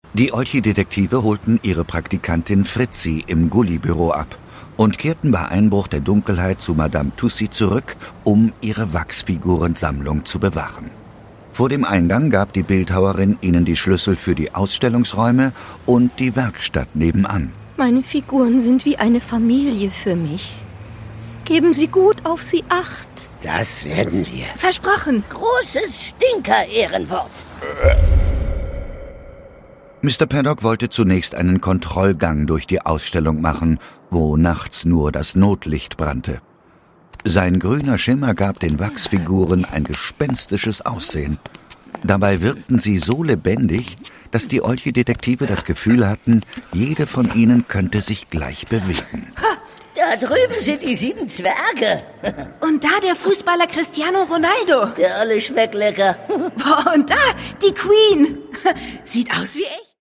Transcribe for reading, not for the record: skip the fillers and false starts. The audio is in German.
Die Olchi-Detektive holten ihre Praktikantin Fritzi im Gullibüro ab und kehrten bei Einbruch der Dunkelheit zu Madame Tussi zurück, um ihre Wachsfigurensammlung zu bewachen. Vor dem Eingang gab die Bildhauerin ihnen die Schlüssel für die Ausstellungsräume und die Werkstatt nebenan. Meine Figuren sind wie eine Familie für mich. Geben Sie gut auf sie Acht. Das werden wir. Versprochen. Großes Stinker-Ehrenwort. Mr. Paddock wollte zunächst einen Kontrollgang durch die Ausstellung machen, wo nachts nur das Notlicht brannte. Sein grüner Schimmer gab den Wachsfiguren ein gespenstisches Aussehen. Dabei wirkten sie so lebendig, dass die Olchi-Detektive das Gefühl hatten, jede von ihnen könnte sich gleich bewegen. Da drüben sind die 7 Zwerge. Und da der Fußballer Cristiano Ronaldo. Der olle Schmecklecker. Boah, und da die Queen. Sieht aus wie echt.